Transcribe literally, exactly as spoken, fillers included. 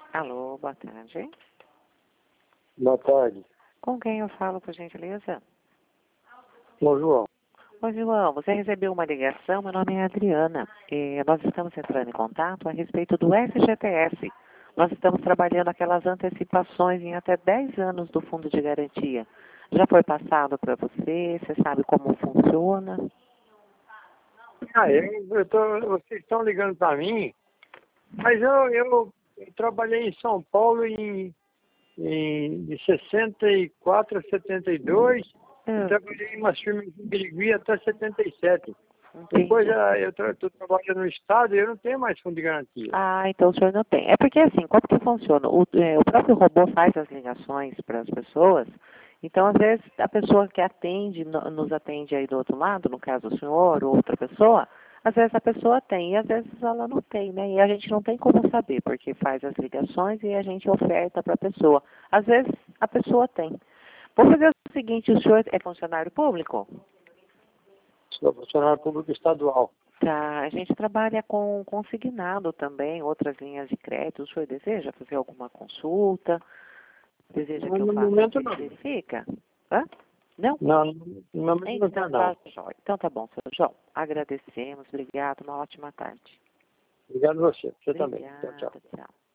Alô, boa tarde. Boa tarde. Com quem eu falo, por gentileza? Ô, João. Ô, João, você recebeu uma ligação, meu nome é Adriana. E nós estamos entrando em contato a respeito do F G T S. Nós estamos trabalhando aquelas antecipações em até dez anos do Fundo de Garantia. Já foi passado para você? Você sabe como funciona? Ah, eu, eu tô, vocês estão ligando para mim, mas eu, eu, eu trabalhei em São Paulo em, em, de sessenta e quatro a setenta e dois, e Ah, trabalhei em uma firma de Birigui até setenta e sete. entendi. Depois ah, eu estou trabalhando no Estado e eu não tenho mais fundo de garantia. Ah, então o senhor não tem. É porque assim, como que funciona? O, é, o próprio robô faz as ligações para as pessoas, então às vezes a pessoa que atende, no- nos atende aí do outro lado, no caso o senhor ou outra pessoa, às vezes a pessoa tem e às vezes ela não tem, né? E a gente não tem como saber, porque faz as ligações e a gente oferta para a pessoa. Às vezes a pessoa tem. Vou fazer o seguinte, o senhor é funcionário público? Sou funcionário público estadual. Tá, a gente trabalha com consignado também, outras linhas de crédito. O senhor deseja fazer alguma consulta? Deseja No, que eu no faça momento aqui? não. Verifica? Hã? Não? Não, no momento não Então tem tá, não. João. Então tá bom, seu João. Agradecemos, obrigado, uma ótima tarde. Obrigado a você. Você também. Tchau, Obrigada, tchau. tchau.